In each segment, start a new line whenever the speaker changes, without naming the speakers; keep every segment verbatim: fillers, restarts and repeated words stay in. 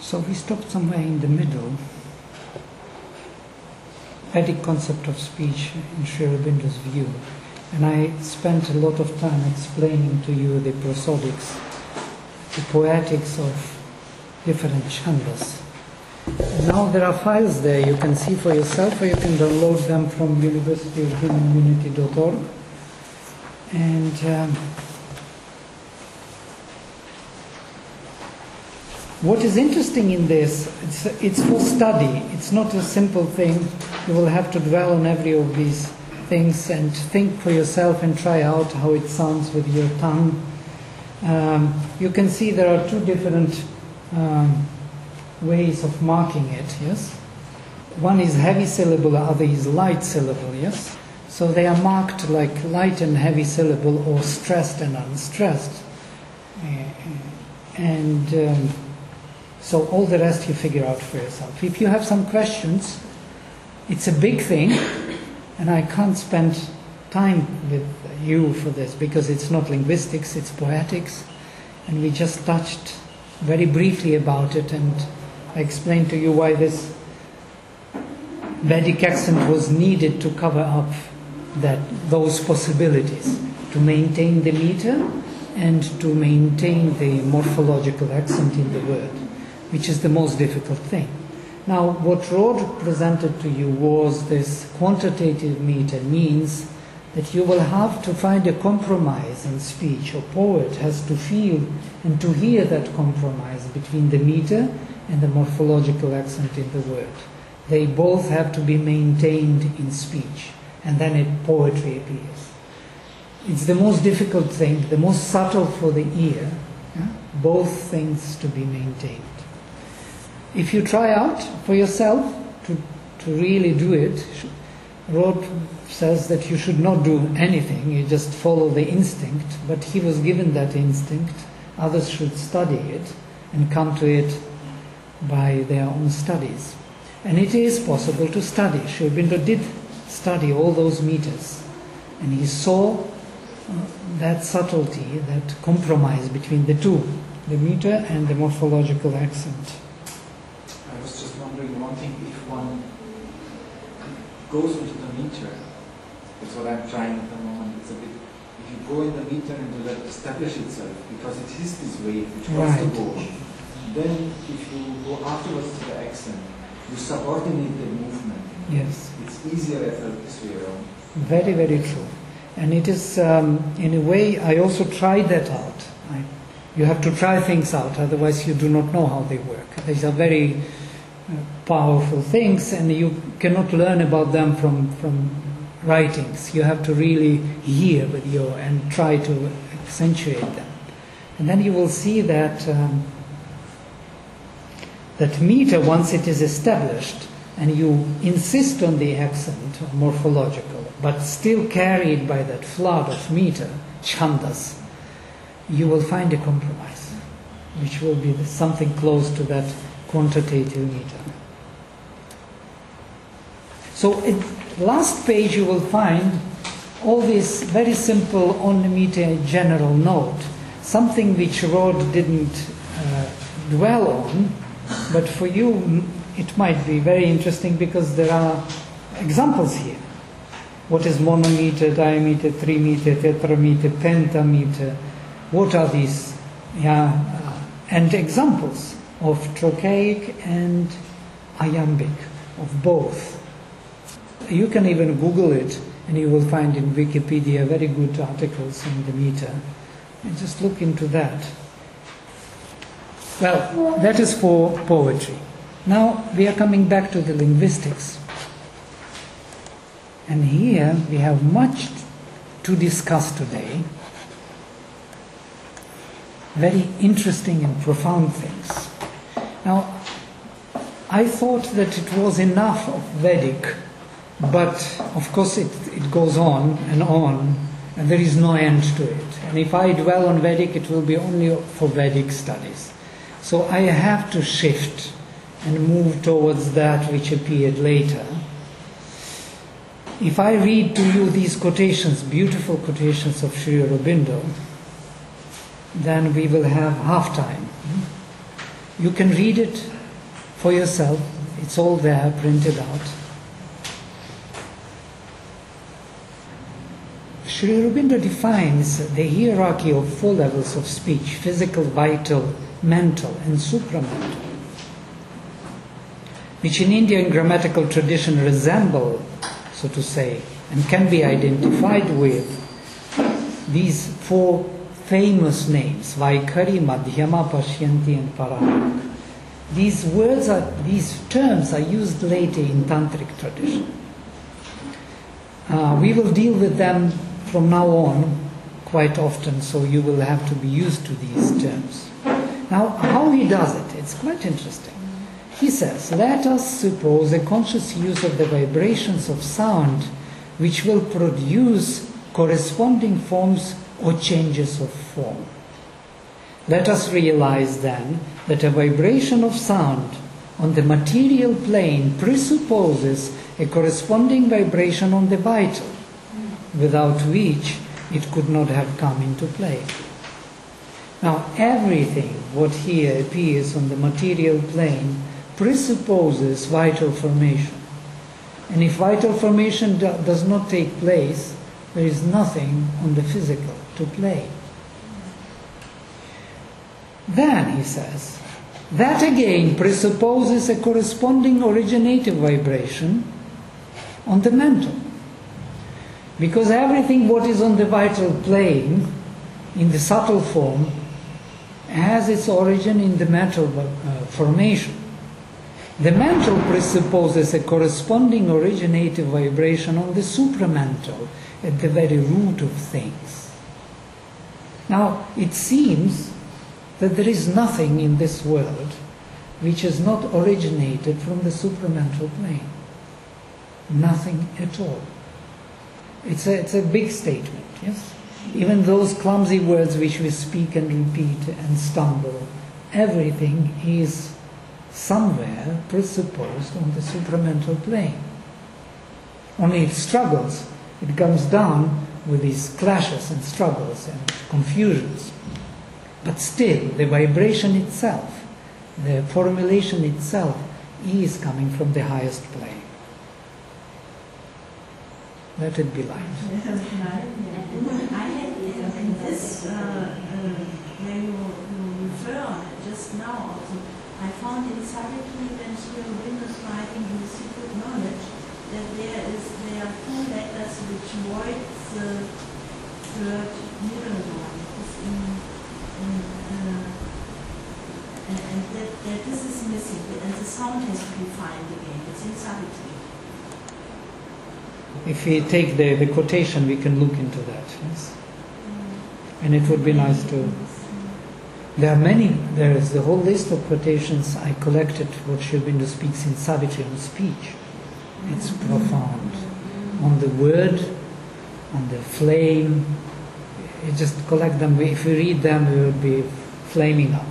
So we stopped somewhere in the middle. Vedic concept of speech in Sri Aurobindo's view. And I spent a lot of time explaining to you the prosodics, the poetics of different chandas. And now there are files there you can see for yourself, or you can download them from university of human unity dot org. And um, what is interesting in this, it's, it's for study. It's not a simple thing. You will have to dwell on every of these things and think for yourself and try out how it sounds with your tongue. Um, you can see there are two different um, ways of marking it, yes? One is heavy syllable, the other is light syllable, yes? So they are marked like light and heavy syllable, or stressed and unstressed. And um, so all the rest you figure out for yourself. If you have some questions, it's a big thing, and I can't spend time with you for this because it's not linguistics, it's poetics, and we just touched very briefly about it, and I explained to you why this Vedic accent was needed to cover up that those possibilities, to maintain the meter and to maintain the morphological accent in the word, which is the most difficult thing. Now, what Rod presented to you was this quantitative meter means that you will have to find a compromise in speech. A poet has to feel and to hear that compromise between the meter and the morphological accent in the word. They both have to be maintained in speech, and then it, poetry appears. It's the most difficult thing, the most subtle for the ear, yeah? Both things to be maintained. If you try out for yourself to, to really do it, Rod says that you should not do anything, you just follow the instinct, but he was given that instinct. Others should study it and come to it by their own studies. And it is possible to study. Sri Aurobindo did study all those meters, and he saw uh, that subtlety, that compromise between the two, the meter and the morphological accent.
I was just wondering one thing, if one goes into the meter, that's what I'm trying at the moment, it's a bit, if you go in the meter and to let it establish itself, because it is this wave which wants
Right.
to go, then if you go afterwards to the accent, you subordinate the movement.
Yes.
It's easier I felt this way around.
Very, very true. And it is, um, in a way, I also tried that out. I, you have to try things out, otherwise you do not know how they work. These are very uh, powerful things, and you cannot learn about them from, from writings. You have to really hear with your and try to accentuate them. And then you will see that um, that meter, once it is established, and you insist on the accent, or morphological, but still carried by that flood of meter, chandas, you will find a compromise, which will be something close to that quantitative meter. So, in last page you will find all this very simple on the meter general note, something which Rod didn't uh, dwell on, but for you it might be very interesting because there are examples here. What is monometer, diameter, trimeter, tetrameter, pentameter? What are these? Yeah, uh, and examples of trochaic and iambic, of both. You can even Google it, and you will find in Wikipedia very good articles on the meter. And just look into that. Well, that is for poetry. Now we are coming back to the linguistics. And here we have much to discuss today. Very interesting and profound things. Now, I thought that it was enough of Vedic, but of course it, it goes on and on, and there is no end to it. And if I dwell on Vedic, it will be only for Vedic studies. So I have to shift and move towards that which appeared later. If I read to you these quotations, beautiful quotations of Sri Aurobindo, then we will have half time. You can read it for yourself. It's all there, printed out. Sri Aurobindo defines the hierarchy of four levels of speech: physical, vital, mental, and supramental, which in Indian grammatical tradition resemble, so to say, and can be identified with these four famous names: Vaikhari, Madhyama, Pashyanti, and Paramak. These words are, these terms are used later in Tantric tradition. Uh, we will deal with them from now on quite often, so you will have to be used to these terms. Now, how he does it, it's quite interesting. He says, let us suppose a conscious use of the vibrations of sound which will produce corresponding forms or changes of form. Let us realize then that a vibration of sound on the material plane presupposes a corresponding vibration on the vital, without which it could not have come into play. Now, everything what here appears on the material plane presupposes vital formation. And if vital formation do, does not take place, there is nothing on the physical to play. Then, he says, that again presupposes a corresponding originative vibration on the mental. Because everything what is on the vital plane, in the subtle form, has its origin in the mental uh, formation. The mental presupposes a corresponding originative vibration on the supramental, at the very root of things. Now, it seems that there is nothing in this world which has not originated from the supramental plane. Nothing at all. It's a, it's a big statement, yes? Even those clumsy words which we speak and repeat and stumble, everything is somewhere presupposed on the supramental plane. Only it struggles, it comes down with these clashes and struggles and confusions. But still, the vibration itself, the formulation itself, is coming from the highest plane. Let it be light.
I had in this, uh, uh, where you, you refer on it just now also, I found in Savitri when Sri Aurobindo is writing in the Secret Knowledge that there is there are two letters which void the third middle one. It's in, in, uh, and and that, that this is missing, and the sound has to be found again. It's in Savitri.
If we take the, the quotation, we can look into that, yes? And it would be nice to... There are many, there is the whole list of quotations I collected, what Sri Aurobindo speaks in Savitri on speech. It's profound. On the word, on the flame, you just collect them. If we read them, we would be flaming up.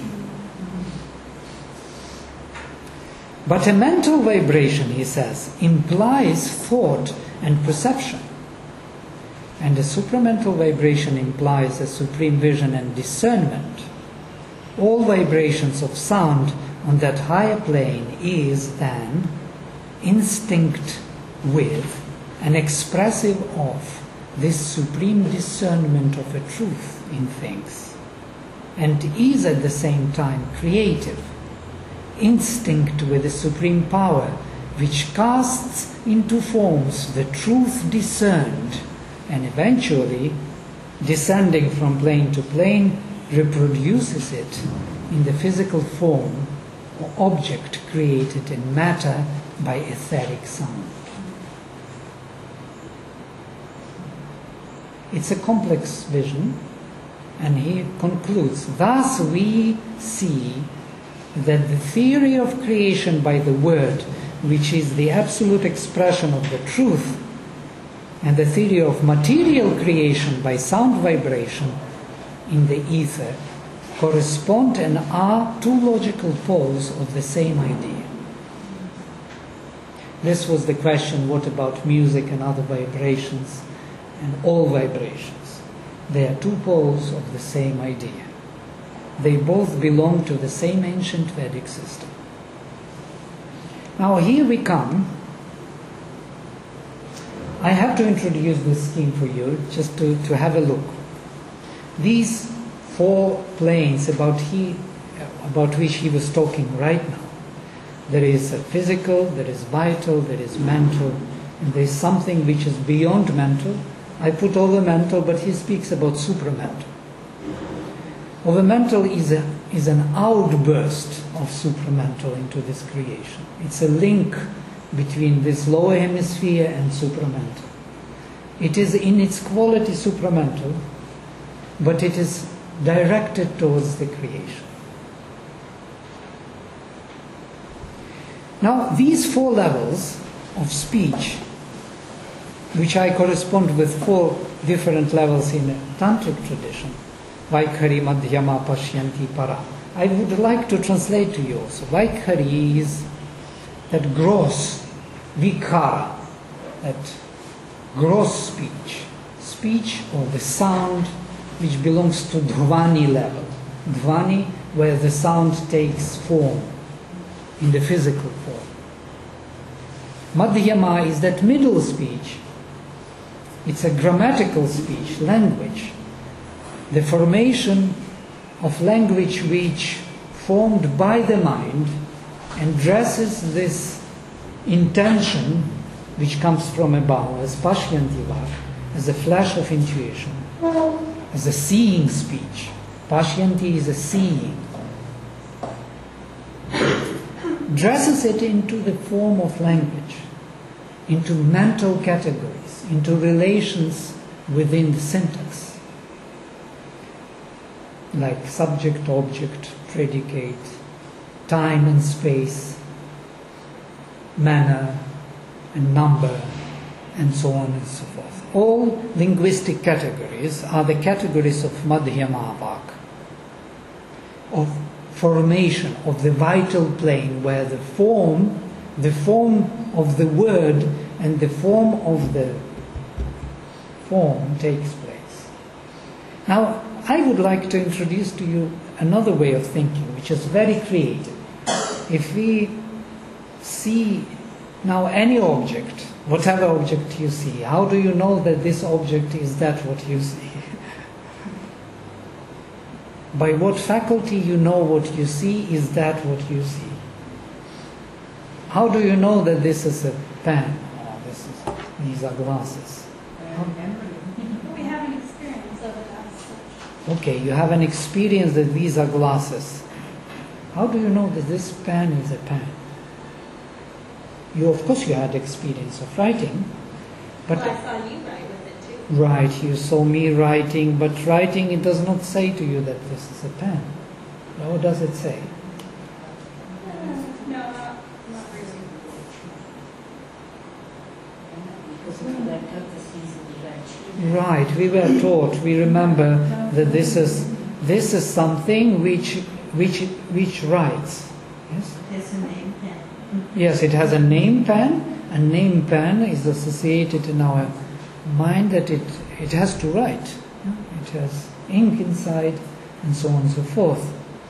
But a mental vibration, he says, implies thought and perception. And a supramental vibration implies a supreme vision and discernment. All vibrations of sound on that higher plane is then instinct with and expressive of this supreme discernment of a truth in things, and is at the same time creative, instinct with the supreme power which casts into forms the truth discerned, and eventually, descending from plane to plane, reproduces it in the physical form or object created in matter by etheric sound. It's a complex vision, and he concludes, thus we see that the theory of creation by the word, which is the absolute expression of the truth, and the theory of material creation by sound vibration in the ether correspond and are two logical poles of the same idea. This was the question, what about music and other vibrations and all vibrations? They are two poles of the same idea. They both belong to the same ancient Vedic system. Now here we come. I have to introduce this scheme for you, just to, to have a look. These four planes about, he, about which he was talking right now. There is a physical, there is vital, there is mental, and there is something which is beyond mental. I put over mental, but he speaks about supramental. Over mental is, a, is an outburst of supramental into this creation. It's a link between this lower hemisphere and supramental. It is in its quality supramental, but it is directed towards the creation. Now, these four levels of speech, which I correspond with four different levels in a tantric tradition, Vaikhari, Madhyama, Pashyanti, Para. I would like to translate to you also. Vaikhari is that gross vikara, that gross speech, speech or the sound which belongs to dhvani level. Dhvani, where the sound takes form in the physical form. Madhyama is that middle speech. It's a grammatical speech, language. The formation of language which formed by the mind addresses this intention which comes from above as Pashyantiva, as a flash of intuition, as a seeing speech. Pashyanti is a seeing. Dresses it into the form of language, into mental categories, into relations within the syntax, like subject, object, predicate, time and space, manner and number, and so on and so forth. All linguistic categories are the categories of Madhyama Vak, of formation of the vital plane, where the form, the form of the word and the form of the form takes place. Now, I would like to introduce to you another way of thinking, which is very creative. If we see now any object, whatever object you see, how do you know that this object is that what you see? By what faculty you know what you see is that what you see? How do you know that this is a pen or this is, these are glasses?
We have an experience of it as such.
Okay, you have an experience that these are glasses. How do you know that this pen is a pen? You, of course, you had experience of writing, but
Well, I saw you write with it too.
right, you saw me writing, but writing, it does not say to you that this is a pen. What does it say?
No, not, not really.
Because we went up the season of
Right, we were taught, we remember that this is this is something which which which writes. Yes?
There's a name pen.
Yes, it has a name pen. A name pen is associated in our mind that it, it has to write. It has ink inside and so on and so forth.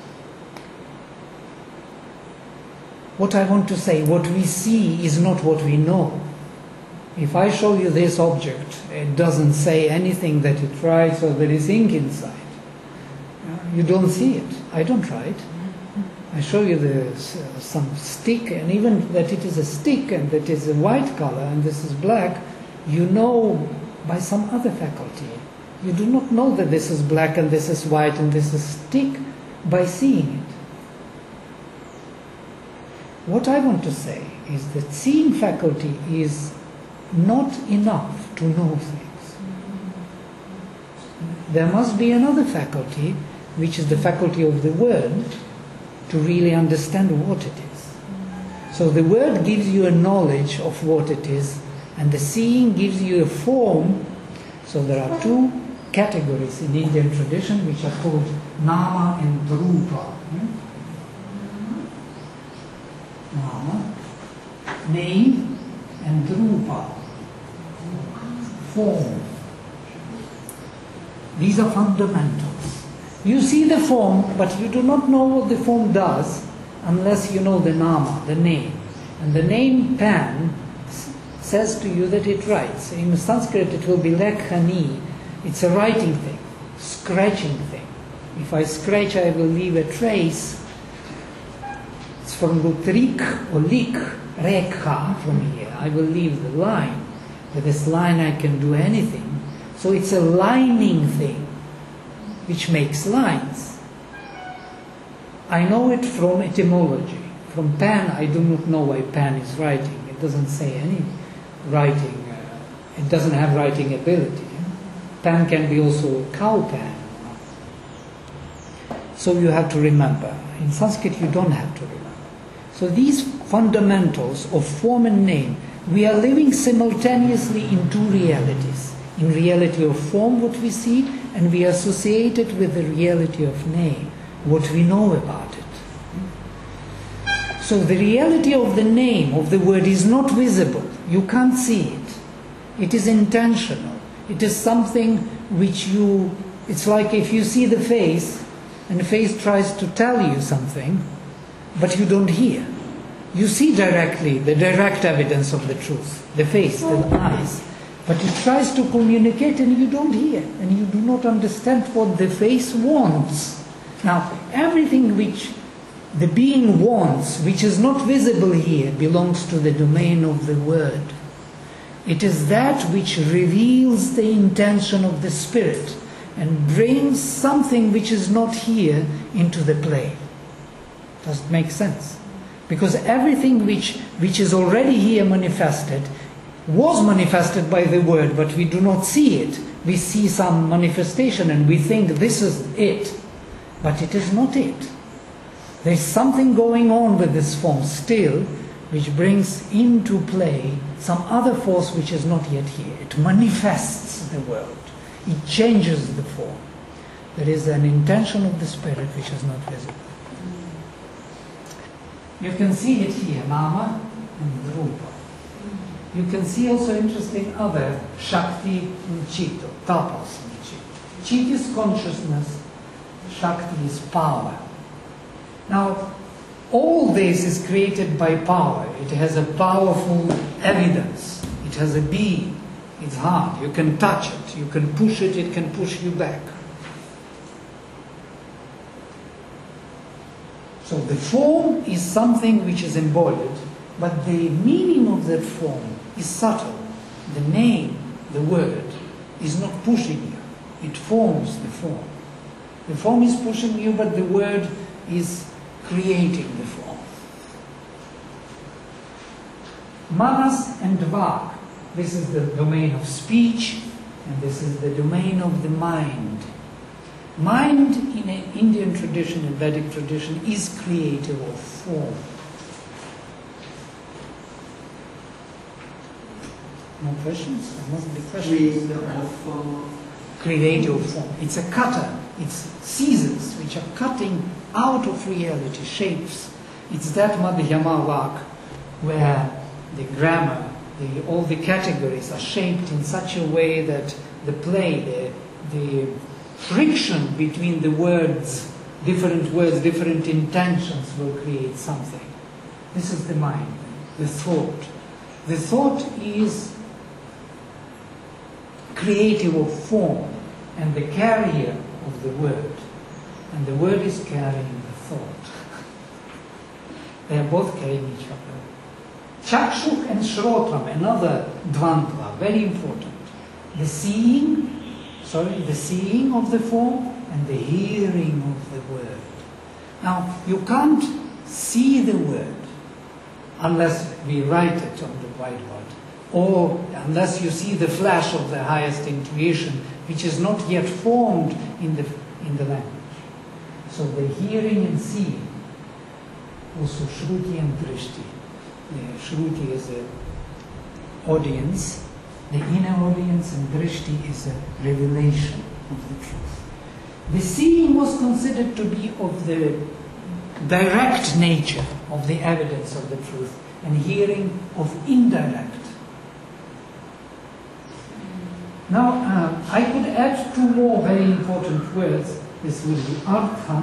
What I want to say, what we see is not what we know. If I show you this object, it doesn't say anything that it writes or there is ink inside. You don't see it. I don't write. I show you the, some stick, and even that it is a stick and that it is a white color and this is black, you know by some other faculty. You do not know that this is black and this is white and this is stick by seeing it. What I want to say is that seeing faculty is not enough to know things. There must be another faculty, which is the faculty of the word, to really understand what it is. So the word gives you a knowledge of what it is, and the seeing gives you a form. So there are two categories in Indian tradition which are called nama and rupa. Nama, name, and rupa, form. These are fundamentals. You see the form, but you do not know what the form does unless you know the nama, the name. And the name Pan s- says to you that it writes. In Sanskrit it will be lekhani. It's a writing thing, scratching thing. If I scratch, I will leave a trace. It's from lutrik or lik, rekha, from here. I will leave the line. With this line I can do anything. So it's a lining thing, which makes lines. I know it from etymology. From Pan, I do not know why Pan is writing. It doesn't say any writing. Uh, it doesn't have writing ability. Pan can be also cow pan. So you have to remember. In Sanskrit, you don't have to remember. So these fundamentals of form and name, we are living simultaneously in two realities. In reality of form, what we see, and we associate it with the reality of name, what we know about it. So the reality of the name, of the word, is not visible. You can't see it. It is intentional. It is something which you, it's like if you see the face, and the face tries to tell you something, but you don't hear. You see directly the direct evidence of the truth, the face, the eyes, but it tries to communicate and you don't hear, and you do not understand what the face wants. Now, everything which the being wants, which is not visible here, belongs to the domain of the word. It is that which reveals the intention of the spirit and brings something which is not here into the play. Does it make sense? Because everything which, which is already here manifested was manifested by the word, but we do not see it. We see some manifestation and we think this is it, but it is not it. There is something going on with this form still, which brings into play some other force which is not yet here. It manifests the world. It changes the form. There is an intention of the spirit which is not visible. You can see it here, Nama and Rupa. You can see also interesting other Shakti and Chita, Tapas and Chita. Chita is consciousness, Shakti is power. Now, all this is created by power. It has a powerful evidence. It has a being. It's hard. You can touch it. You can push it. It can push you back. So the form is something which is embodied, but the meaning of that form is subtle. The name, the word, is not pushing you. It forms the form. The form is pushing you, but the word is creating the form. Manas and Vak, this is the domain of speech, and this is the domain of the mind. Mind in an Indian tradition, in Vedic tradition, is creative of form. No questions? There must be questions. Creative form. It's a cutter. It's scissors which are cutting out of reality, shapes. It's that Madhyama Vak where the grammar, the, all the categories are shaped in such a way that the play, the, the friction between the words, different words, different intentions will create something. This is the mind, the thought. The thought is creative of form and the carrier of the word. And the word is carrying the thought. They are both carrying each other. Chakshuk and Shrotram, another dvandva, very important. The seeing, sorry, the seeing of the form and the hearing of the word. Now, you can't see the word unless we write it on the whiteboard, or unless you see the flash of the highest intuition, which is not yet formed in the, in the language. So the hearing and seeing, also Shruti and Drishti. The Shruti is an audience, the inner audience, and Drishti is a revelation of the truth. The seeing was considered to be of the direct nature of the evidence of the truth, and hearing of indirect. Now, uh, I could add two more very important words, this would be artha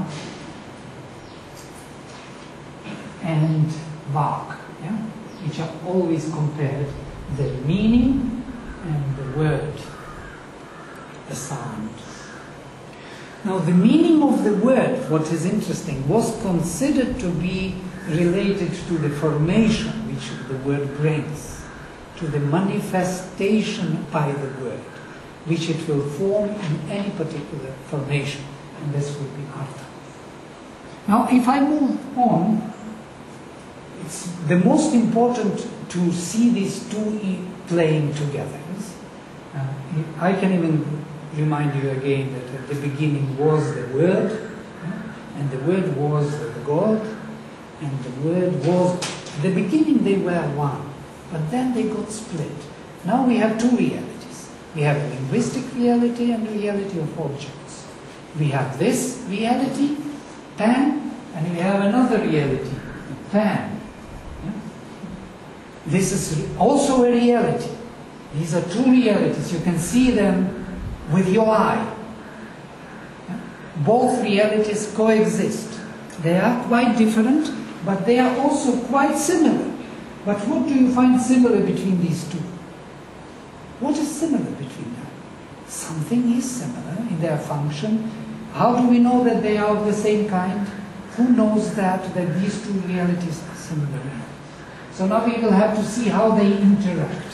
and vak, yeah? Which are always compared, the meaning and the word, the sound. Now the meaning of the word, what is interesting, was considered to be related to the formation which the word brings, to the manifestation by the word, which it will form in any particular formation, and this will be artha. Now if I move on, it's the most important to see these two e playing together. Uh, I can even remind you again that at the beginning was the Word, uh, and the Word was God, and the Word was, at the beginning they were one, but then they got split. Now we have two realities. We have linguistic reality and reality of objects. We have this reality, pan, and we have another reality, pan. This is also a reality. These are two realities. You can see them with your eye. Both realities coexist. They are quite different, but they are also quite similar. But what do you find similar between these two? What is similar between them? Something is similar in their function. How do we know that they are of the same kind? Who knows that, that these two realities are similar? So now we will have to see how they interact.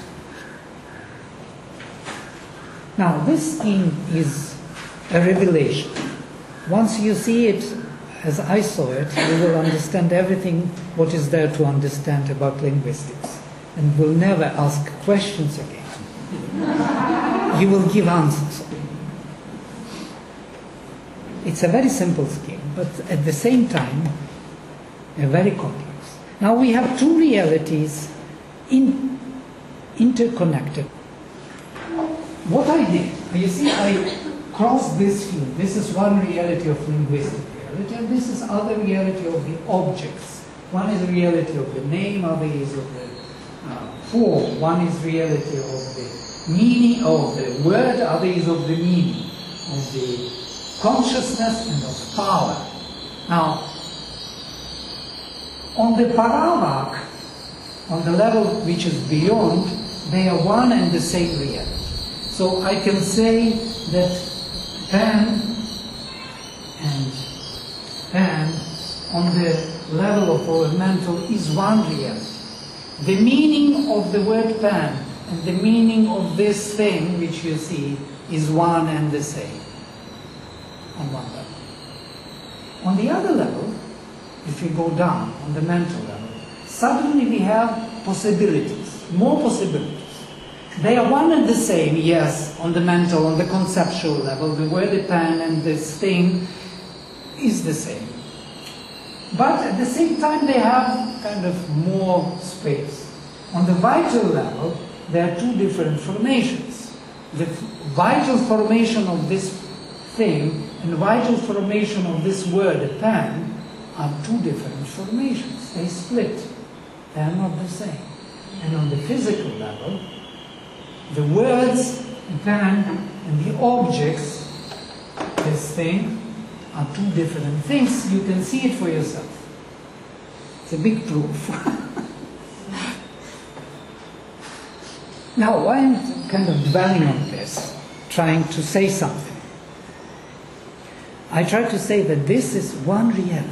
Now this thing is a revelation. Once you see it as I saw it, you will understand everything what is there to understand about linguistics, and will never ask questions again. You will give answers. It's a very simple scheme, but at the same time, a very complex. Now we have two realities in, interconnected. What I did, you see, I crossed this field. This is one reality of linguistic reality, and this is other reality of the objects. One is reality of the name, other is of the uh, form. One is reality of the meaning of the word, other is of the meaning, of the consciousness and of power. Now, on the paravak, on the level which is beyond, they are one and the same reality. So I can say that pan and pan on the level of our mental is one reality. The meaning of the word pan and the meaning of this thing which you see is one and the same on one level. On the other level, if we go down on the mental level, suddenly we have possibilities, more possibilities. They are one and the same, yes, on the mental, on the conceptual level. The word pan and this thing is the same. But at the same time, they have kind of more space. On the vital level, there are two different formations. The vital formation of this thing and the vital formation of this word, pan, are two different formations. They split. They are not the same. And on the physical level, the words, the pan, and the objects, this thing, are two different things. You can see it for yourself. It's a big proof. Now, why I'm kind of dwelling on this, trying to say something. I try to say that this is one reality.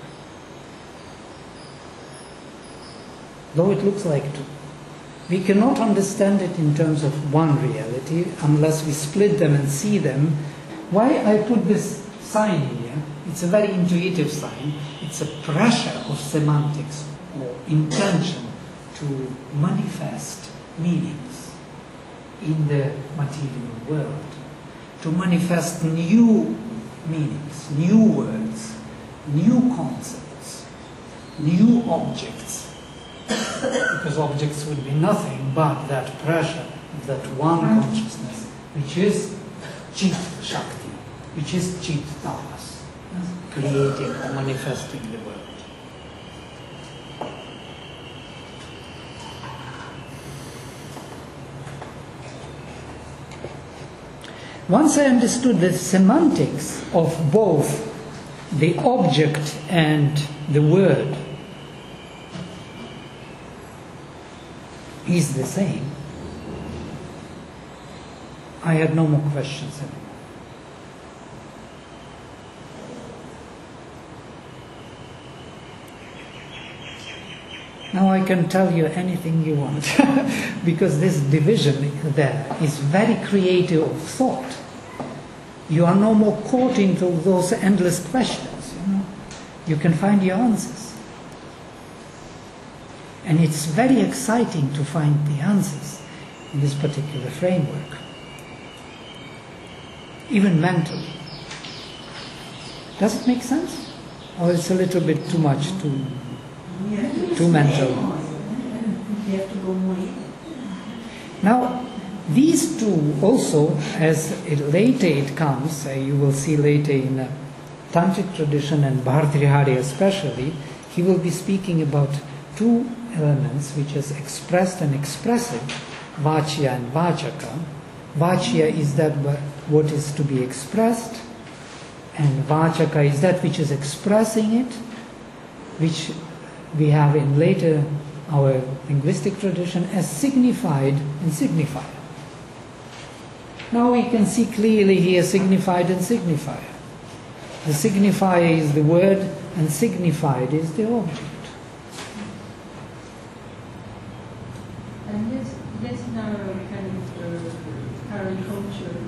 Though it looks like two. We cannot understand it in terms of one reality unless we split them and see them. Why I put this sign here, it's a very intuitive sign. It's a pressure of semantics or intention to manifest meanings in the material world, to manifest new meanings, new words, new concepts, new objects. Because objects would be nothing but that pressure of that one consciousness, which is Chit Shakti, which is Chit Tapas, creating or manifesting the world. Once I understood the semantics of both the object and the word is the same, I had no more questions anymore. Now I can tell you anything you want, because this division there is very creative of thought. You are no more caught into those endless questions, you know. You can find your answers. And it's very exciting to find the answers in this particular framework. Even mentally. Does it make sense? Or it's a little bit too much to... Too mental.
You have to go more in.
Now, these two also, as it, later it comes, uh, you will see later in uh, Tantric tradition and Bhartrihari especially, he will be speaking about two elements which is expressed and expressive, Vachya and Vachaka. Vachya is that what is to be expressed, and Vachaka is that which is expressing it, which we have in later our linguistic tradition as signified and signifier. Now we can see clearly here signified and signifier. The signifier is the word and signified is the object.
And yes, yes, in our kind of uh, current culture,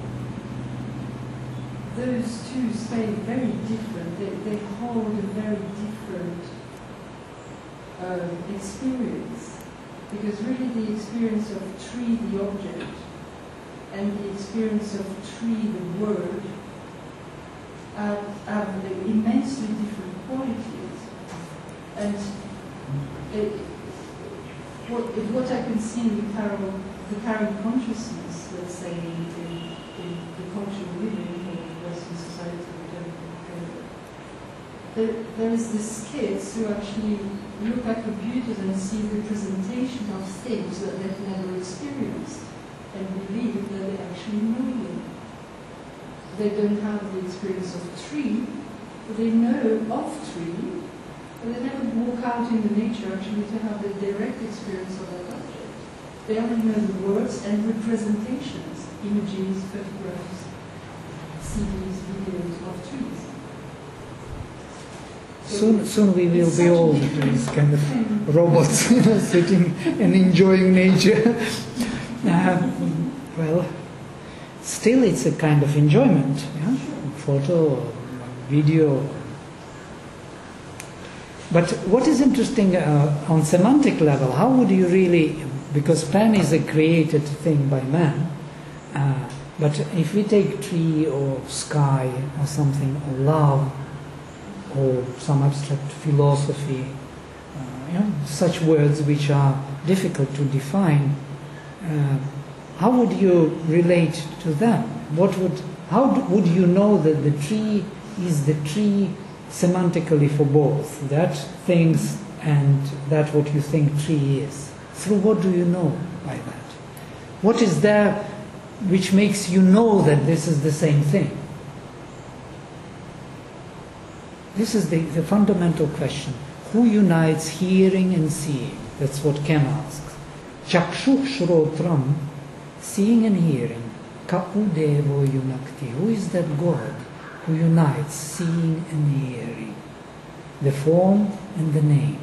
those two stay very different. They, they hold a very different uh, experience. Because really the experience of tree, the object, and the experience of tree, the word, have, have immensely different qualities. And it, what, what I can see in the current, the current consciousness, let's say, in, in, in the culture we live in, or Western society, there, there is this kids who actually look at computers and see representation of things that they've never experienced and believe that they actually know them. They don't have the experience of tree, but they know of tree, but they never walk out in the nature actually to have the direct experience of that object. They only know the words and representations, images, photographs, C Ds, videos of trees.
Soon, soon we will be all these kind of robots, you know, sitting and enjoying nature. Uh, well, still it's a kind of enjoyment, yeah? Photo, video. But what is interesting uh, on semantic level, how would you really, because pen is a created thing by man, uh, but if we take tree or sky or something, or love, or some abstract philosophy, uh, you know, such words which are difficult to define, uh, how would you relate to them? What would, how do, would you know that the tree is the tree semantically for both, that things and that what you think tree is? Through what do you know by that? What is there which makes you know that this is the same thing? This is the, the fundamental question. Who unites hearing and seeing? That's what Ken asks. Chakshu shrotram, seeing and hearing. Ka udevo yunakti. Who is that God who unites seeing and hearing? The form and the name.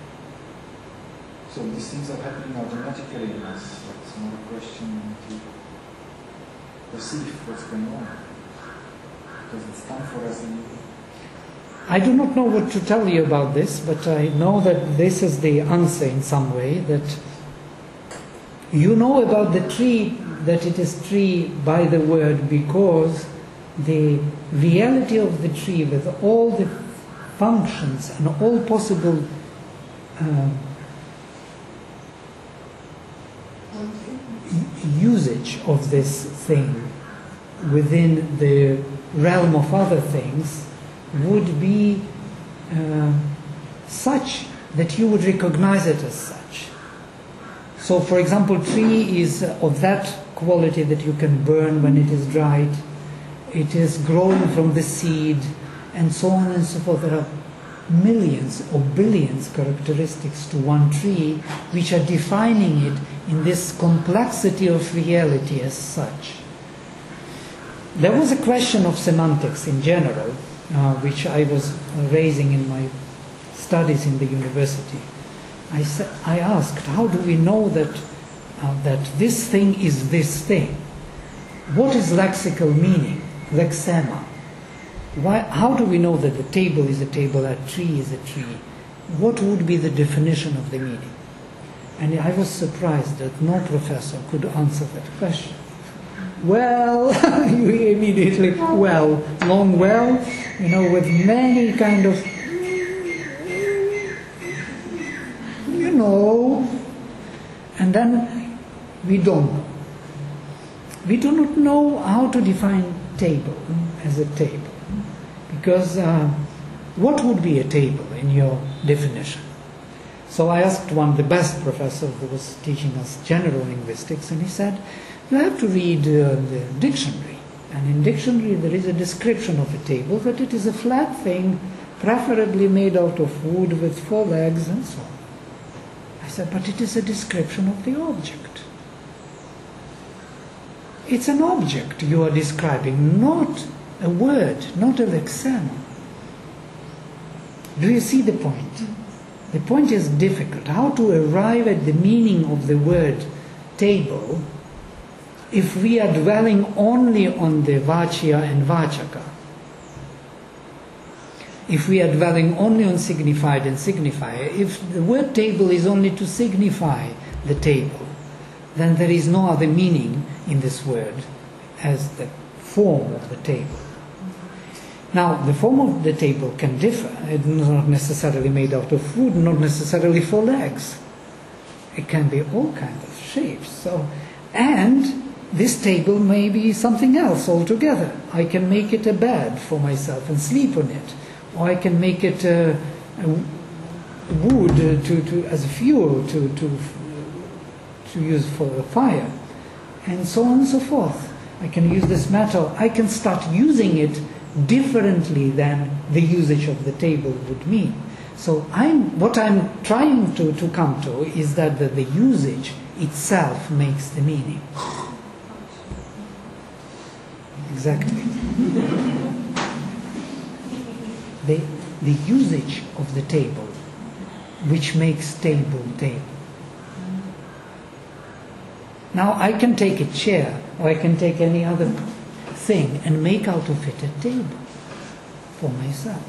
So these things are happening automatically in us. It's not a question to perceive what's going on. Because it's time for us in
I do not know what to tell you about this, but I know that this is the answer in some way, that you know about the tree, that it is tree by the word, because the reality of the tree with all the functions and all possible uh, usage of this thing within the realm of other things would be uh, such that you would recognize it as such. So, for example, tree is of that quality that you can burn when it is dried. It is grown from the seed, and so on and so forth. There are millions or billions characteristics to one tree which are defining it in this complexity of reality as such. There was a question of semantics in general, uh, which I was raising in my studies in the university. I, sa- I asked, how do we know that, uh, that this thing is this thing? What is lexical meaning, lexema? Why, how do we know that the table is a table, a tree is a tree? What would be the definition of the meaning? And I was surprised that no professor could answer that question. Well, you immediately, well, long well, you know, with many kind of, you know, and then we don't know. We do not know how to define table as a table. Because uh, what would be a table in your definition? So I asked one, the best professor who was teaching us general linguistics, and he said, you have to read uh, the dictionary. And in dictionary there is a description of a table, that it is a flat thing, preferably made out of wood with four legs and so on. I said, but it is a description of the object. It's an object you are describing, not a word, not a lexema. Do you see the point? The point is difficult. How to arrive at the meaning of the word table if we are dwelling only on the vachya and vachaka? If we are dwelling only on signified and signifier, if the word table is only to signify the table, then there is no other meaning in this word as the form of the table. Now, the form of the table can differ. It's not necessarily made out of wood, not necessarily four legs. It can be all kinds of shapes. So, and this table may be something else altogether. I can make it a bed for myself and sleep on it, or I can make it a, a wood to, to as fuel to to to use for a fire, and so on and so forth. I can use this metal. I can start using it differently than the usage of the table would mean. So I'm, what I'm trying to, to come to is that the, the usage itself makes the meaning. Exactly. the, the usage of the table which makes table table. Now I can take a chair or I can take any other thing and make out of it a table for myself.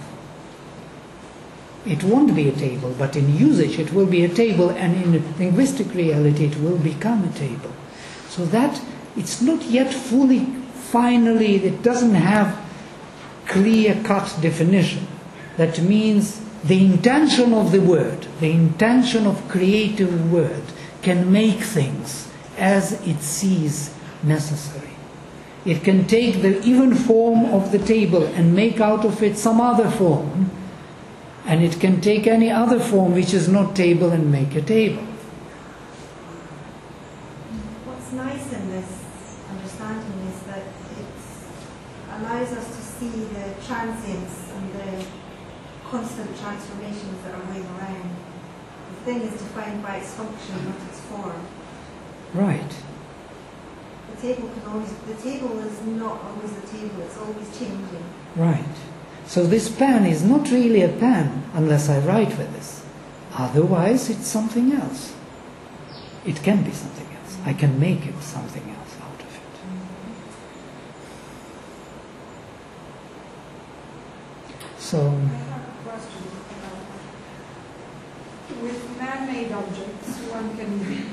It won't be a table, but in usage it will be a table, and in linguistic reality it will become a table. So that it's not yet fully, finally, it doesn't have clear-cut definition. That means the intention of the word, the intention of creative word can make things as it sees necessary. It can take the even form of the table and make out of it some other form, and it can take any other form which is not table and make a table.
What's nice in this understanding is that it allows us to see the transience and the constant transformations that are going around. The thing is defined by its function, not its form.
Right.
The table can always, the table is not always a table, it's always changing.
Right. So this pen is not really a pen unless I write with this. Otherwise it's something else. It can be something else. I can make it something else out of it. So,
I have a question. With man-made objects, one can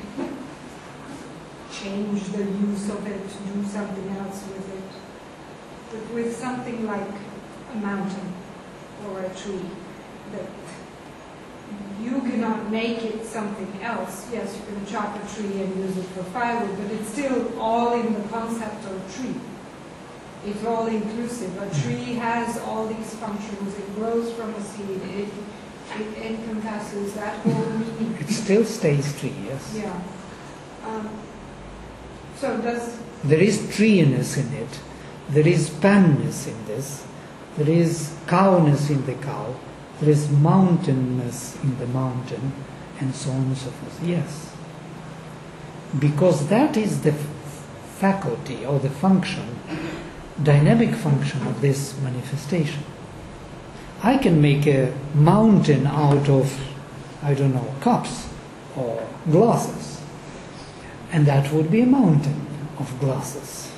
change the use of it, do something else with it. But with something like a mountain or a tree, that you cannot make it something else. Yes, you can chop a tree and use it for firewood, but it's still all in the concept of tree. It's all inclusive. A tree has all these functions. It grows from a seed. It, it encompasses that whole meaning.
it still stays tree, yes.
Yeah. Um, So does
There is treeness in it. There is panness in this. There is cowness in the cow. There is mountainness in the mountain, and so on and so forth. Yes. Because that is the faculty or the function, dynamic function of this manifestation. I can make a mountain out of, I don't know, cups or glasses, and that would be a mountain of glasses.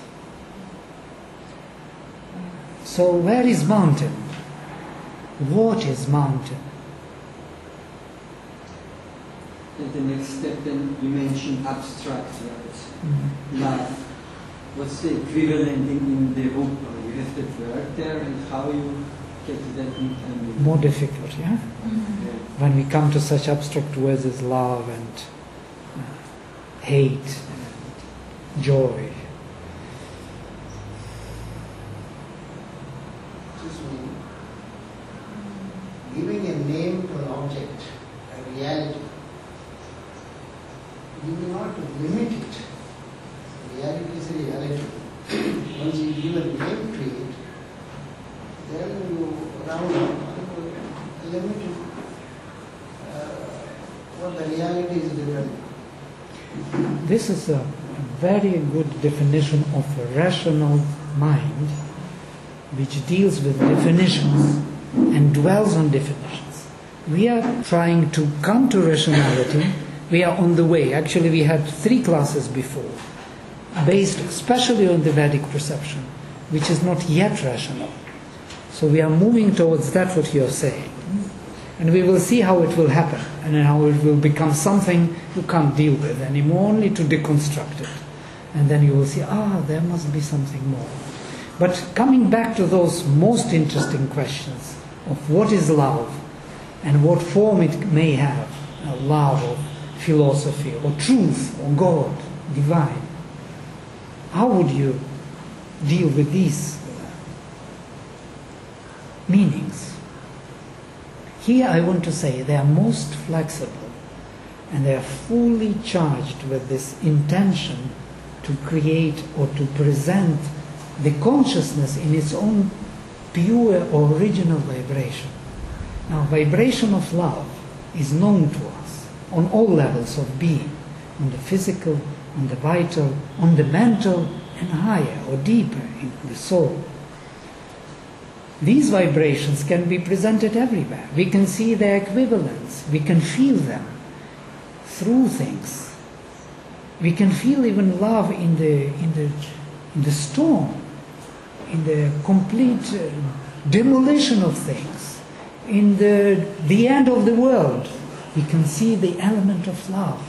So where is mountain? What is mountain?
And the next step then you mentioned abstract, right?
Mm.
Love. What's the equivalent in, in the book? You have that word there, and how you get that in and
More difficult, yeah?
yeah.
When we come to such abstract words as love and uh, hate and joy.
Excuse me. Giving a name to an object, a reality, you will not limit it. Reality is a reality. Once you give a name to it, then you round up and limit it. Uh, what the reality is different.
This is a very good definition of a rational mind which deals with definitions and dwells on definitions. We are trying to come to rationality. We are on the way. Actually, we had three classes before, based especially on the Vedic perception, which is not yet rational. So we are moving towards that what you are saying. And we will see how it will happen, and how it will become something you can't deal with anymore, only to deconstruct it. And then you will see, ah, there must be something more. But coming back to those most interesting questions of what is love, and what form it may have, uh, love or philosophy, or truth, or God, divine. How would you deal with these meanings? Here I want to say they are most flexible, and they are fully charged with this intention to create or to present the consciousness in its own pure original vibration. Now, vibration of love is known to us on all levels of being, on the physical, on the vital, on the mental, and higher or deeper in the soul. These vibrations can be presented everywhere. We can see their equivalents. We can feel them through things. We can feel even love in the in the in the storm, in the complete uh, demolition of things, in the the end of the world. We can see the element of love.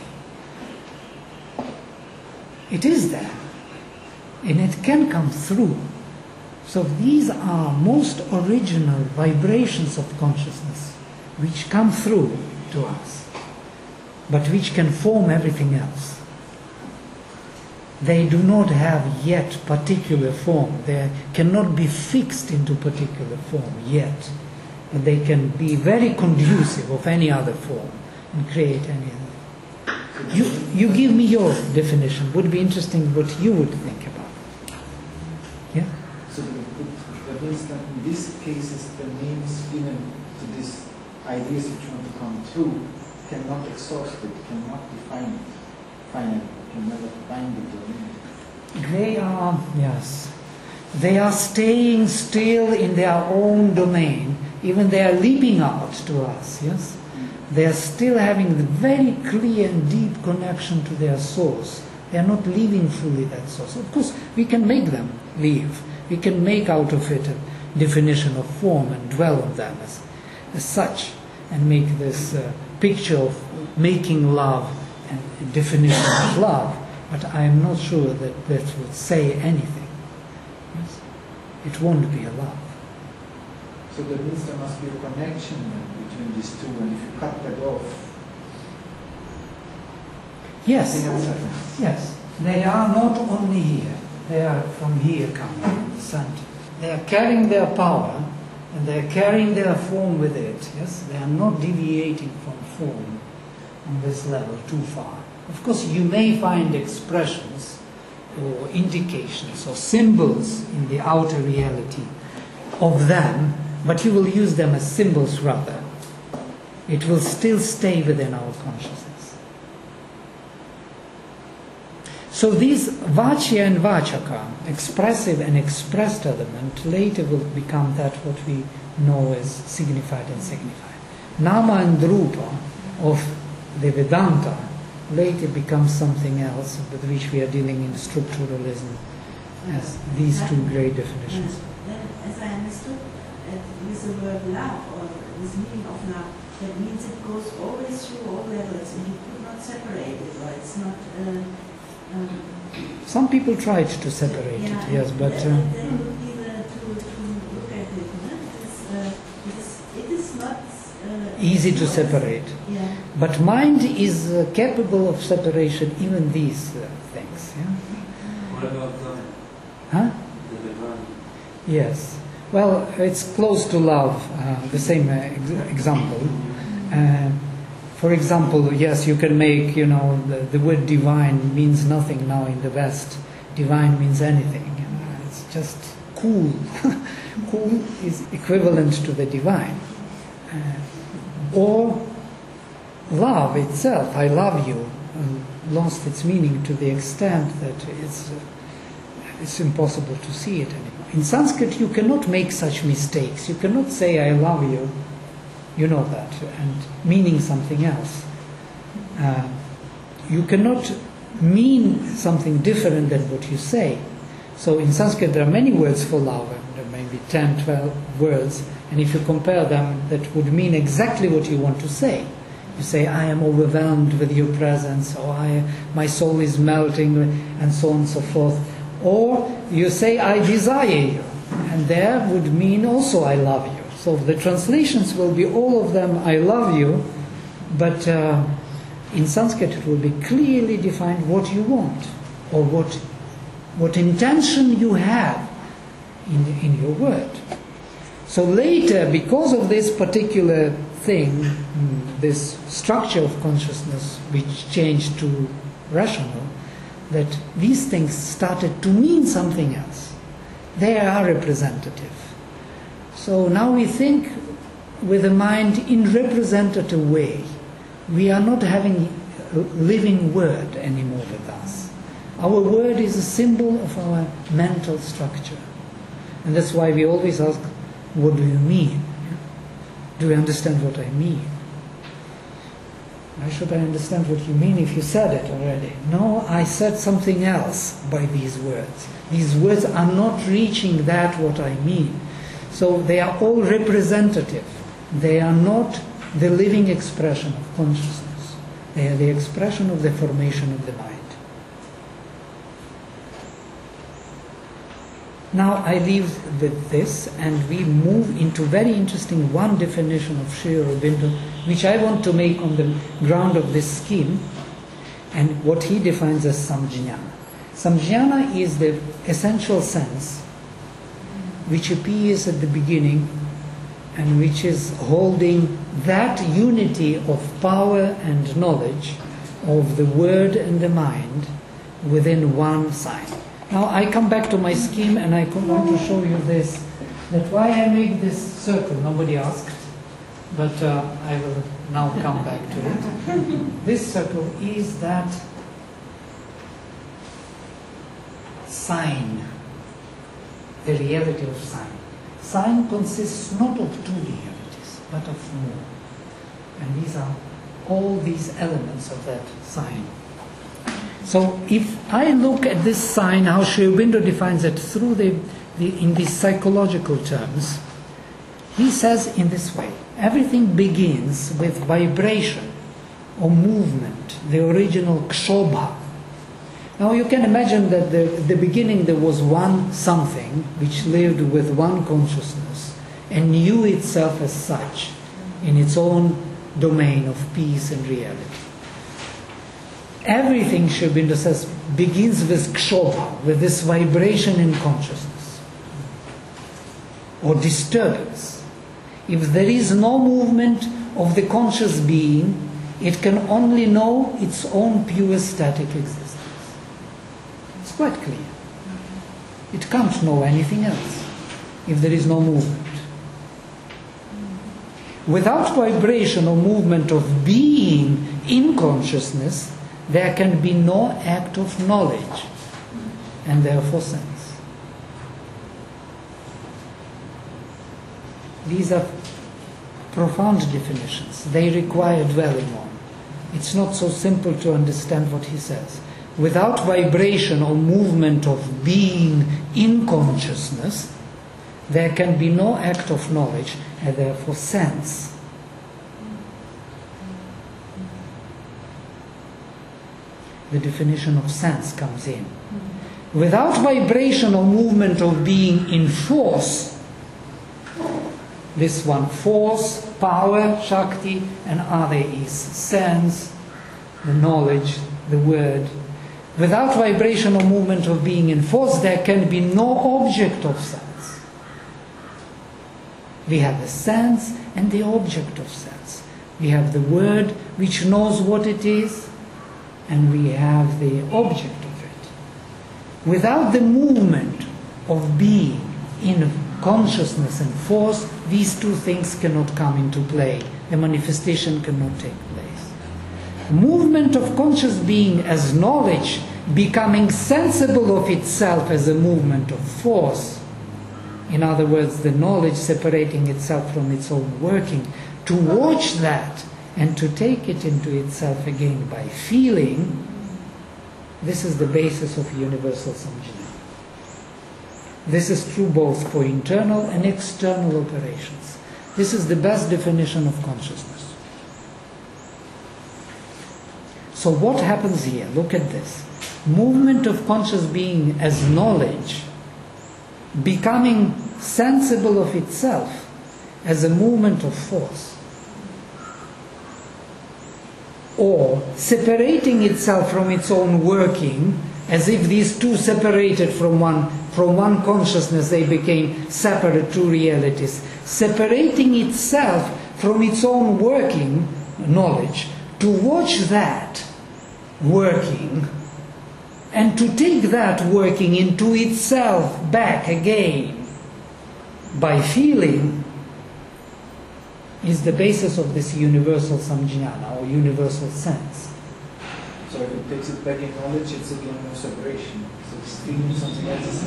It is there, and it can come through. So these are most original vibrations of consciousness which come through to us, but which can form everything else. They do not have yet particular form. They cannot be fixed into particular form yet, but they can be very conducive of any other form and create any other. You, you give me your definition. Would be interesting what you would think about. Yeah?
So that means that in these cases, the names given to these ideas which want to come through cannot exhaust it, cannot define it finally, can never bind it or limit it.
They are, yes, they are staying still in their own domain. Even they are leaping out to us, yes? They are still having the very clear and deep connection to their source. They are not leaving fully that source. Of course, we can make them leave. We can make out of it a definition of form and dwell on them as, as such, and make this uh, picture of making love and a definition of love. But I am not sure that that would say anything. Yes? It won't be a love.
So that means there must be a connection then between these two, and if you cut that off,
Yes,
nothing else happens.
yes. They are not only here. They are from here coming, from the center. They are carrying their power, and they are carrying their form with it. Yes, they are not deviating from form on this level too far. Of course, you may find expressions or indications or symbols in the outer reality of them, but you will use them as symbols rather. It will still stay within our consciousness. So these vachya and vachaka, expressive and expressed element, later will become that what we know as signified and signified. Nama and Rupa of the Vedanta later becomes something else with which we are dealing in structuralism as these two great definitions.
Then, as I understood, uh, with the word love or this meaning of love, that means it goes always through all levels and you could not separate it, or it's not. Uh, um,
Some people tried to separate
yeah,
it, yes, but.
That,
Uh,
that would be the, to, to look at it. No? It's, uh, it's, it is not uh,
easy to separate.
Yeah.
But mind is uh, capable of separation, even these uh, things. Yeah?
What about the,
Huh?
the divine?
Yes. Well, it's close to love, uh, the same uh, ex- example. Uh, for example, yes, you can make, you know, the, the word divine means nothing now in the West. Divine means anything. You know, it's just cool. Cool is equivalent to the divine. Uh, or love itself, I love you, um, lost its meaning to the extent that it's, uh, it's impossible to see it anymore. In Sanskrit, you cannot make such mistakes. You cannot say, I love you, you know that, and meaning something else. Uh, you cannot mean something different than what you say. So in Sanskrit, there are many words for love, and there may be ten, twelve words, and if you compare them, that would mean exactly what you want to say. You say, I am overwhelmed with your presence, or I, my soul is melting, and so on and so forth. Or you say, I desire you, and there would mean also, I love you. So the translations will be all of them, I love you, but uh, in Sanskrit it will be clearly defined what you want, or what, what intention you have in, in your word. So later, because of this particular thing, this structure of consciousness which changed to rational, that these things started to mean something else. They are representative. So now we think with the mind in representative way. We are not having a living word anymore with us. Our word is a symbol of our mental structure. And that's why we always ask, what do you mean? Do you understand what I mean? Why should I understand what you mean if you said it already? No, I said something else by these words. These words are not reaching that what I mean. So they are all representative. They are not the living expression of consciousness. They are the expression of the formation of the mind. Now I leave with this and we move into very interesting one definition of Sri Aurobindo, which I want to make on the ground of this scheme, and what he defines as samjnana. Samjnana is the essential sense which appears at the beginning and which is holding that unity of power and knowledge of the word and the mind within one sign. Now I come back to my scheme and I want to show you this, that why I make this circle, nobody asked, but uh, I will now come back to it. This circle is that sign, the reality of sign. Sign consists not of two realities, but of more. And these are all these elements of that sign. So if I look at this sign, how Sri Aurobindo defines it through the, the in these psychological terms, he says in this way, everything begins with vibration or movement, the original kshobha. Now you can imagine that the, at the beginning there was one something which lived with one consciousness and knew itself as such in its own domain of peace and reality. Everything, Sri Aurobindo says, begins with kshobha, with this vibration in consciousness or disturbance. If there is no movement of the conscious being, it can only know its own pure static existence. It's quite clear. It can't know anything else if there is no movement. Without vibration or movement of being in consciousness, there can be no act of knowledge, and therefore sense. These are profound definitions. They require dwelling on. It's not so simple to understand what he says. Without vibration or movement of being in consciousness, there can be no act of knowledge, and therefore sense. The definition of sense comes in. Without vibration or movement of being in force, this one, force, power, Shakti, and other is sense, the knowledge, the word. Without vibration or movement of being in force, there can be no object of sense. We have the sense and the object of sense. We have the word which knows what it is, and we have the object of it. Without the movement of being in consciousness and force, these two things cannot come into play. The manifestation cannot take place. Movement of conscious being as knowledge, becoming sensible of itself as a movement of force. In other words, the knowledge separating itself from its own working. To watch that and to take it into itself again by feeling, this is the basis of universal samjana. This is true both for internal and external operations. This is the best definition of consciousness. So what happens here? Look at this. Movement of conscious being as knowledge, becoming sensible of itself as a movement of force, or separating itself from its own working, as if these two separated from one, from one consciousness, they became separate true realities. Separating itself from its own working, knowledge, to watch that working, and to take that working into itself back again by feeling, is the basis of this universal samjnana, or universal sense.
So if it takes it back in knowledge, it's again no separation. So it's feeling something else.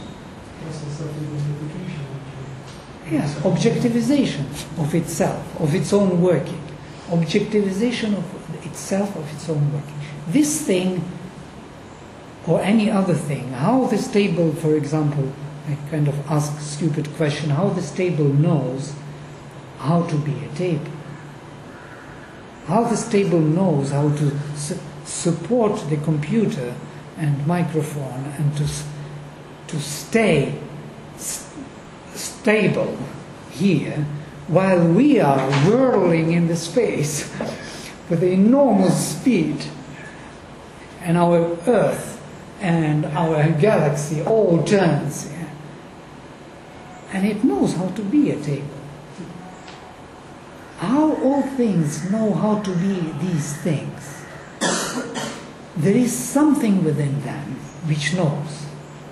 Yes, objectivization of itself, of its own working. Objectivization of itself, of its own working. This thing, or any other thing, how this table, for example, I kind of ask a stupid question, how this table knows how to be a table. How this table knows how to su- support the computer and microphone and to to stay st- stable here while we are whirling in the space with enormous speed, and our Earth and our galaxy all turns, yeah? And it knows how to be a table. How all things know how to be these things? There is something within them which knows.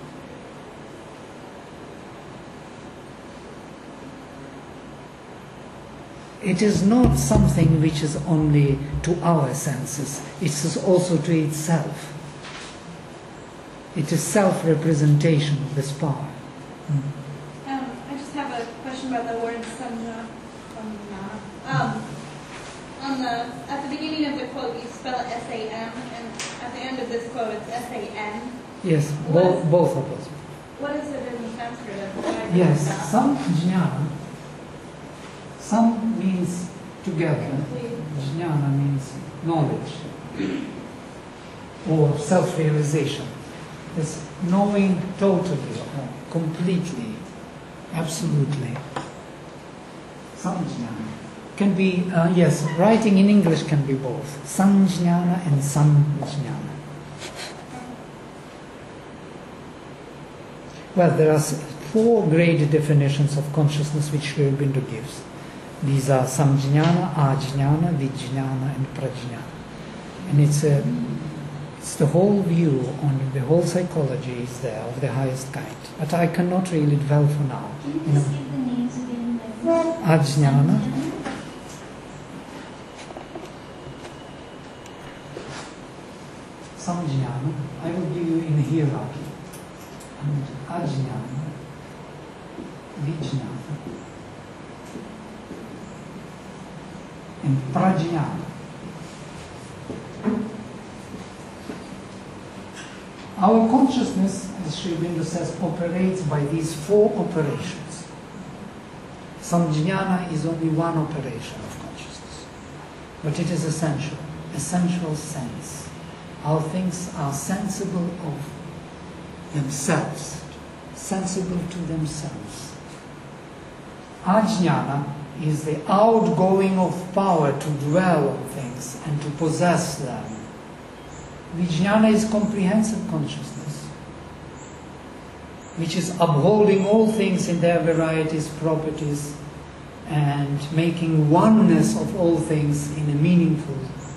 It is not something which is only to our senses, it is also to itself. It is self-representation of this power. Mm.
Um, I just have a question about the word samjana. Um, on the at the beginning of the quote, you spell it S A M, and at the end of this quote, it's S A N.
Yes, both, both of us.
What is it in Sanskrit?
Yes, samjnana. Sam means together. Jnana means knowledge or self-realization. It's knowing totally, or completely, absolutely. Samjnana. Can be, uh, yes, writing in English can be both. Sanjnana and samjnana. Well, there are four great definitions of consciousness which Sri Aurobindo gives. These are samjnana, ajnana, vijnana, and prajnana. And it's a, It's the whole view on the whole psychology is there of the highest kind. But I cannot really dwell for now.
Can you
You know,
just give the names again? Like
Ajnana, Samjnana, I will give you in hierarchy. And Ajnana, Vijnana, and Prajnana. Our consciousness, as Sri Aurobindo says, operates by these four operations. Samjnana is only one operation of consciousness, but it is essential, essential sense. How things are sensible of themselves, sensible to themselves. Ajnana is the outgoing of power to dwell on things and to possess them. Vijnana is comprehensive consciousness, which is upholding all things in their varieties, properties, and making oneness of all things in a meaningful,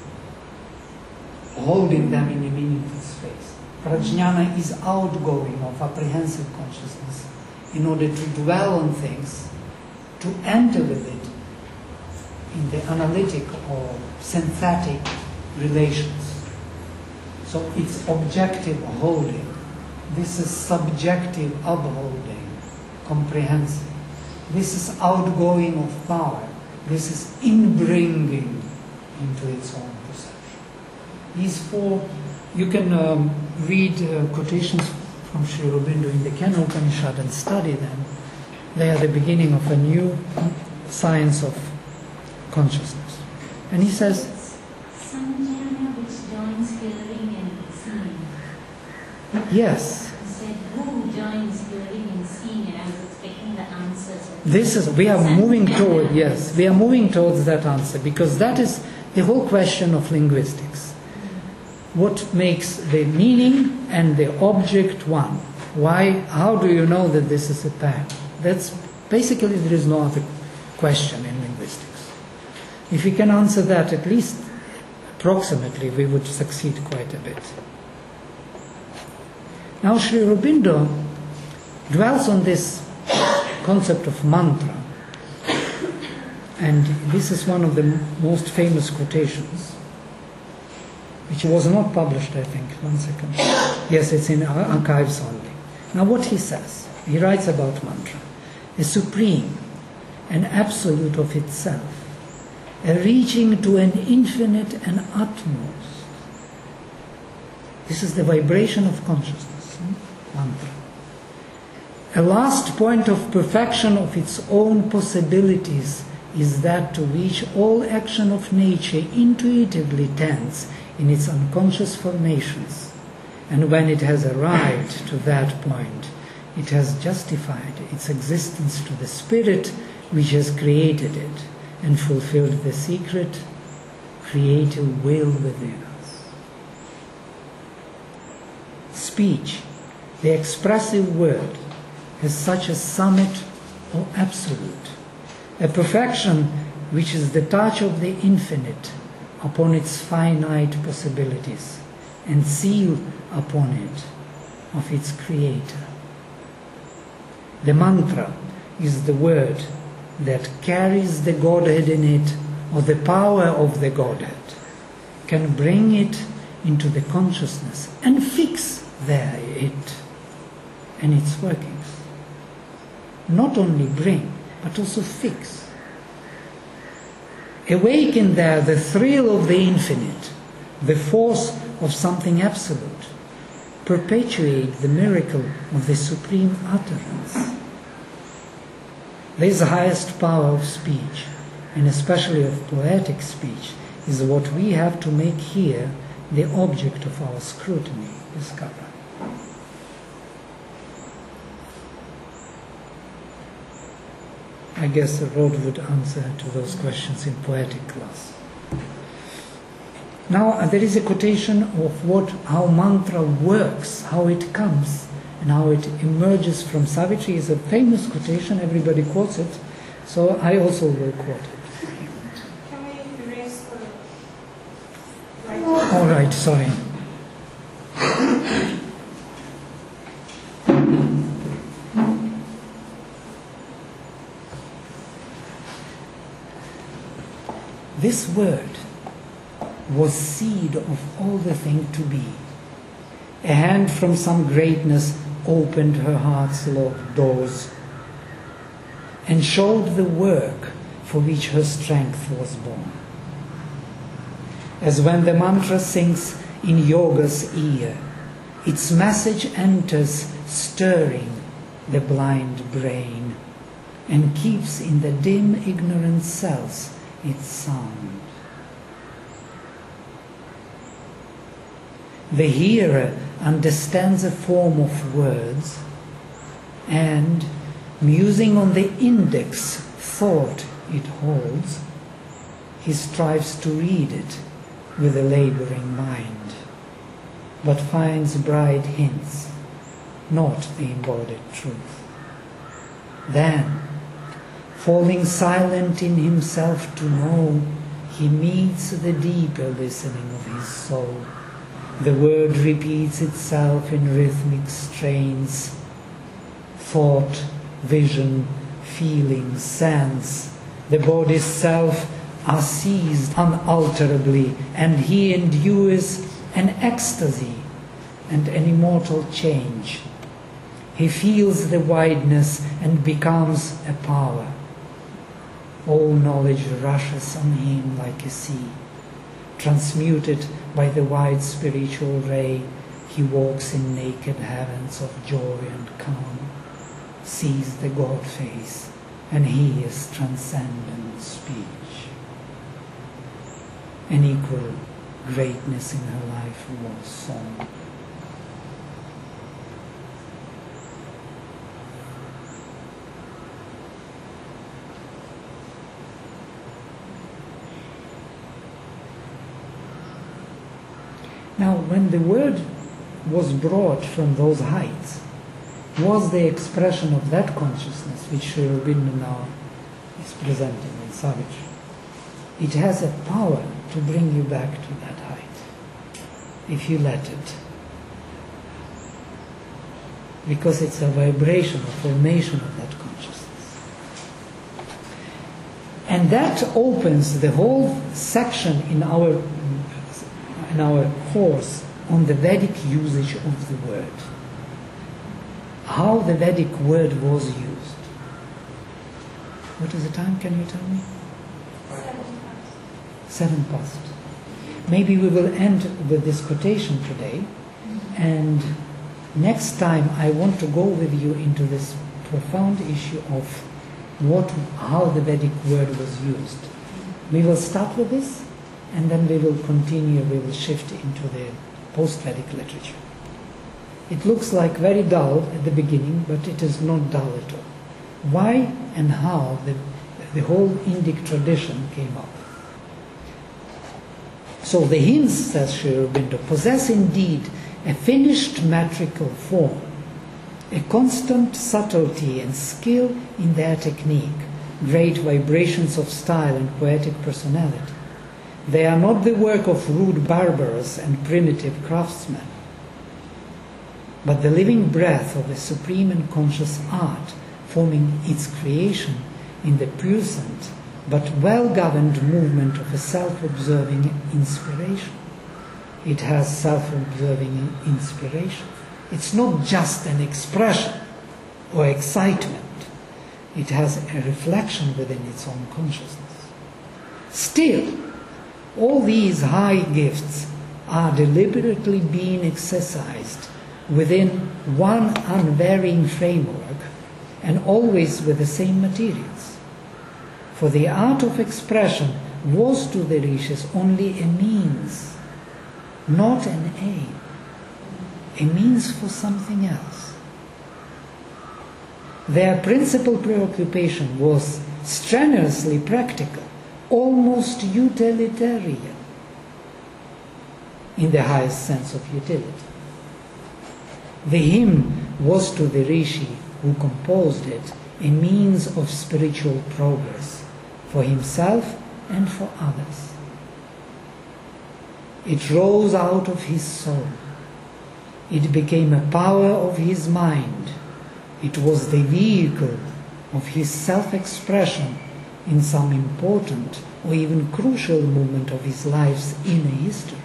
holding them in a meaningful space. Prajnana is outgoing of apprehensive consciousness in order to dwell on things, to enter with it in the analytic or synthetic relations. So it's objective holding. This is subjective upholding, comprehensive. This is outgoing of power. This is inbringing into its own perception. These four, you can um, read uh, quotations from Sri Aurobindo in the Kena Upanishad and study them. They are the beginning of a new science of consciousness. And he says,
Samjnana which joins hearing and seeing.
yes.
He said, who joins hearing and seeing? And I was expecting the answers.
This is, we are moving toward, yes, we are moving towards that answer, because that is the whole question of linguistics. What makes the meaning and the object one? Why, how do you know that this is a pair? That's basically, there is no other question in linguistics. If we can answer that at least approximately, we would succeed quite a bit. Now Sri Aurobindo dwells on this concept of mantra, and this is one of the most famous quotations, which was not published, I think. One second. Yes, it's in archives only. Now what he says, he writes about mantra: a supreme, an absolute of itself, a reaching to an infinite and utmost. This is the vibration of consciousness, hmm? mantra. A last point of perfection of its own possibilities is that to which all action of nature intuitively tends in its unconscious formations, and when it has arrived to that point, it has justified its existence to the spirit which has created it and fulfilled the secret creative will within us. Speech, the expressive word, has such a summit or absolute, a perfection which is the touch of the infinite upon its finite possibilities and seal upon it of its creator. The mantra is the word that carries the Godhead in it, or the power of the Godhead, can bring it into the consciousness and fix there it and its workings. Not only bring, but also fix. Awaken there the thrill of the infinite, the force of something absolute. Perpetuate the miracle of the supreme utterance. This highest power of speech, and especially of poetic speech, is what we have to make here the object of our scrutiny, discover. I guess the road would answer to those questions in poetic class. Now uh, there is a quotation of what, how mantra works, how it comes, and how it emerges from Savitri. Is a famous quotation, everybody quotes it, so I also will quote it.
Can we erase the...
All right, sorry. this word was seed of all the thing to be. A hand from some greatness opened her heart's locked doors and showed the work for which her strength was born. As when the mantra sings in yoga's ear, its message enters stirring the blind brain and keeps in the dim ignorant cells its sound. The hearer understands a form of words and, musing on the index thought it holds, he strives to read it with a laboring mind, but finds bright hints, not the embodied truth. Then, falling silent in himself to know, he meets the deeper listening of his soul. The word repeats itself in rhythmic strains. Thought, vision, feeling, sense, the body's self are seized unalterably, and he endures an ecstasy and an immortal change. He feels the wideness and becomes a power. All knowledge rushes on him like a sea. Transmuted by the wide spiritual ray, he walks in naked heavens of joy and calm, sees the God face, and hears transcendent speech. An equal greatness in her life was song. Now, when the word was brought from those heights, was the expression of that consciousness which Sri Aurobindo now is presenting in Savage. It has a power to bring you back to that height, if you let it. Because it's a vibration, a formation of that consciousness. And that opens the whole section in our in our course on the Vedic usage of the word. How the Vedic word was used. What is the time, can you tell me? Seven past. Maybe we will end with this quotation today, and next time I want to go with you into this profound issue of what, how the Vedic word was used. We will start with this, and then we will continue, we will shift into the post-Vedic literature. It looks like very dull at the beginning, but it is not dull at all. Why and how the, the whole Indic tradition came up. So the hymns, says Sri Aurobindo, possess indeed a finished metrical form, a constant subtlety and skill in their technique, great vibrations of style and poetic personality. They are not the work of rude barbarous and primitive craftsmen, but the living breath of a supreme and conscious art, forming its creation in the puissant but well-governed movement of a self-observing inspiration. It has self-observing inspiration. It's not just an expression or excitement. It has a reflection within its own consciousness. Still, all these high gifts are deliberately being exercised within one unvarying framework and always with the same materials. For the art of expression was to the rishis only a means, not an aim, a means for something else. Their principal preoccupation was strenuously practical, almost utilitarian, in the highest sense of utility. The hymn was to the rishi who composed it a means of spiritual progress for himself and for others. It rose out of his soul. It became a power of his mind. It was the vehicle of his self-expression in some important or even crucial moment of his life's inner history.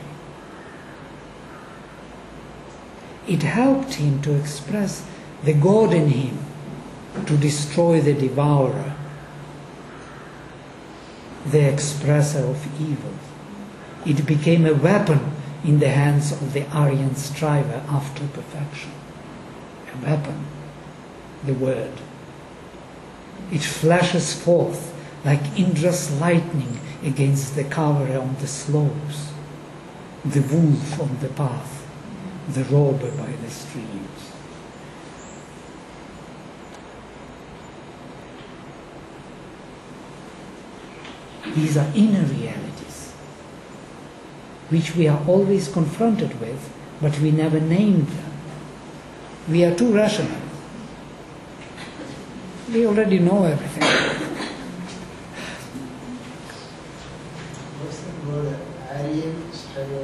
It helped him to express the God in him, to destroy the devourer, the expresser of evil. It became a weapon in the hands of the Aryan striver after perfection. A weapon, the word. It flashes forth like Indra's lightning against the cover on the slopes, the wolf on the path, the robber by the streams. These are inner realities, which we are always confronted with, but we never name them. We are too rational. We already know everything.
What's the word? Aryan striver.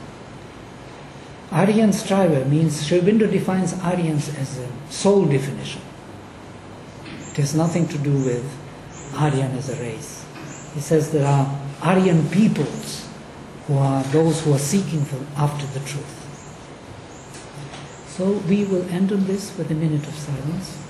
Aryan striver means, Sri Aurobindo defines Aryans as a soul definition. It has nothing to do with Aryan as a race. He says there are Aryan peoples who are those who are seeking for, after the truth. So we will end on this with a minute of silence.